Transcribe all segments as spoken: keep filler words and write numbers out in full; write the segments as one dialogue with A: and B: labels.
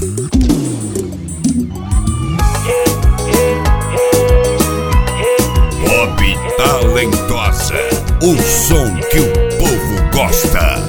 A: Bob Talentosa, o som que o povo gosta.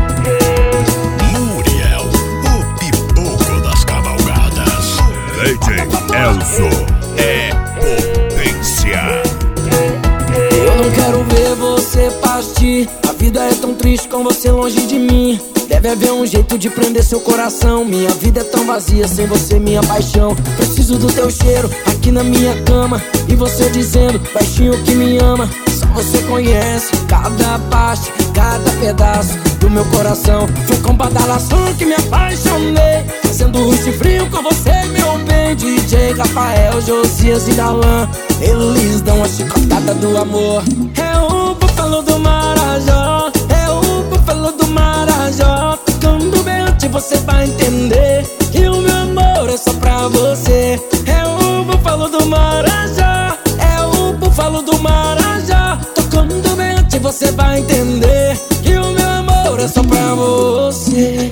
B: Muriel, o pipoco das cavalgadas.
A: D J Elzo é potência.
C: Eu não quero ver você partir. A vida é tão triste com você longe de mim. Deve haver um jeito de prender seu coração. Minha vida é tão vazia sem você, minha paixão. Preciso do teu cheiro aqui na minha cama. E você dizendo baixinho que me ama. Só você conhece cada parte, cada pedaço do meu coração. Foi com badalação que me apaixonei, fazendo rush frio com você, meu bem. D J Rafael, Josias e Darlan, eles dão a chicotada do amor. É o búfalo do Marajó, é o búfalo do Marajó. Tocando bem antes você vai entender que o meu amor é só pra você. É o búfalo do Marajó, é o búfalo do Marajó. Tocando bem antes você vai entender que o meu amor é só pra você.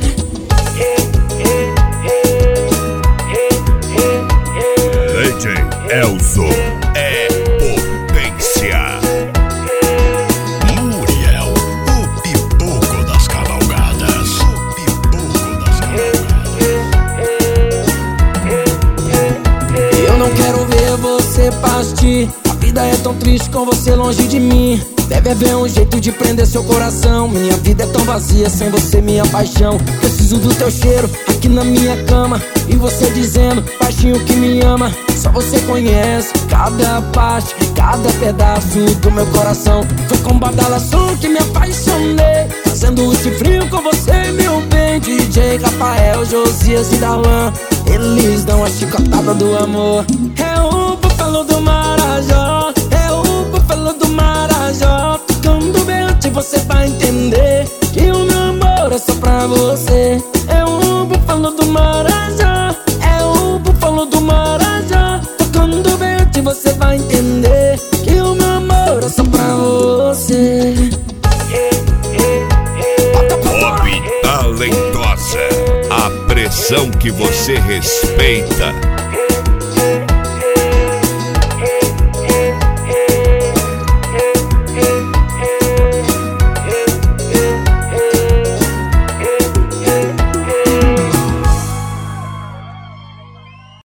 A: D J Elzo é potência.
B: Muriel, o pipoco das cavalgadas. O pipoco das cavalgadas.
C: Eu não quero ver você partir. A vida é tão triste com você longe de mim. Deve haver um jeito de prender seu coração. Minha vida é tão vazia sem você, minha paixão. Preciso do teu cheiro aqui na minha cama. E você dizendo baixinho que me ama. Só você conhece cada parte, cada pedaço do meu coração. Foi com badalação que me apaixonei, fazendo rush frio com você, meu bem. D J Rafael, Josias e Darlan, eles dão a chicotada do amor. É o búfalo do Marajó, é o búfalo do Marajó. Tocando bem antes você vai entender que o meu amor é só pra você. É o búfalo do Marajó, é o búfalo do Marajó. Tocando bem antes você vai entender que o meu amor é só pra você.
A: Bob Talentosa, a pressão que você respeita.